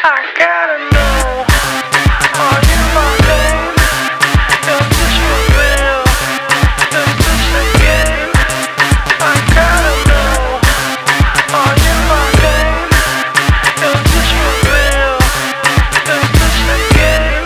gotta know, are you my name? Is this for real? Is this a game? I gotta know, are you my name? Is this for real? Is this a game?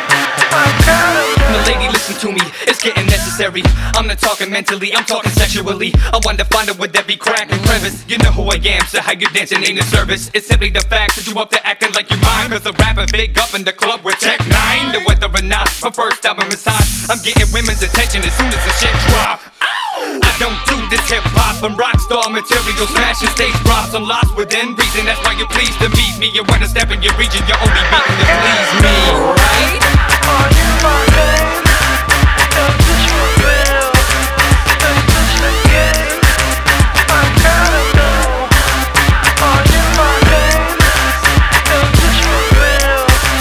I gotta know. The lady, listen to me, it's getting necessary. I'm not talking mentally, I'm talking sexually. I want to find out with every crack and crevice. You know who I am, so how you dancing ain't a service. It's simply the fact that you up there acting like you're mine. Cause I'm rapping big up in the club with Tech 9. The whether or not my first album is hot, I'm getting women's attention as soon as the shit drop. I don't do this hip-hop, I'm rockstar material, smashing stage props. I'm lost within reason, that's why you're pleased to meet me. And when I step in your region, you're only beating to please me, right? Are you my name? Is this for real? Is this a game? I gotta know, are you my name? Is this for real?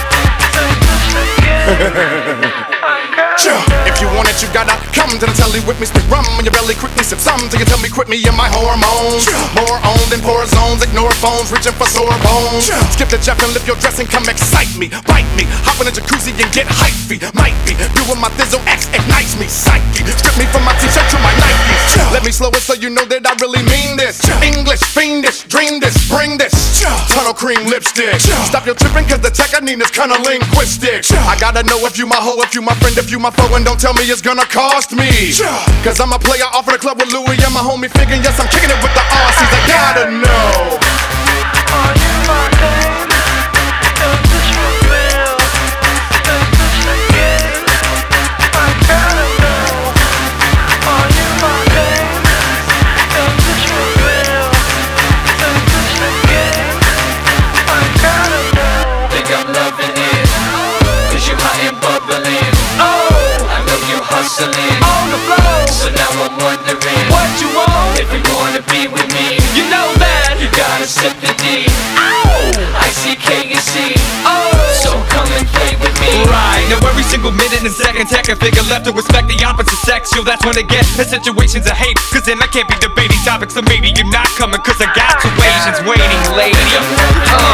Is this a game? I gotta know. If you want it, you gotta come to the telly with me. Spit rum in your belly, quickly sip some till you tell me quit me and my hormones. More on than poor zones, ignore phones, reaching for sore bones. Skip the Jeff and lift your dress and come excite me, bite me, hop in a jacuzzi and get hypey. Might be doing my Thizzle X ignites me, psyche. Strip me from my t-shirt to my Nikes. Let me slow it so you know that I really mean this. English, fiendish, dream this, bring this. Tunnel cream lipstick. Stop your tripping cause the tech I need is kinda linguistic. I gotta know if you my hoe, if you my friend, if you my foe, and don't tell me it's gonna cost me. Cause I'm a player off of the club with Louis and my homie Fig, and yes, I'm kicking it with the Aussies. I gotta know, are you my name? Is this for real? Is this a game? I gotta know, are you my name? Is this for real? Is this a game? I gotta know. Think I'm loving it, cause you hot and bubbling. I know you hustling On the floor, so now I'm wondering what you want? if you wanna be with me. You know that. You gotta sip the D, ICK and C. Oh, So come and play with me. right, now every single minute and second, tech a figure left to respect the opposite sex. Yo, that's when it gets in situations of hate. Cause then I can't be debating topics, so maybe you're not coming. Cause I got two Asians waiting, lady.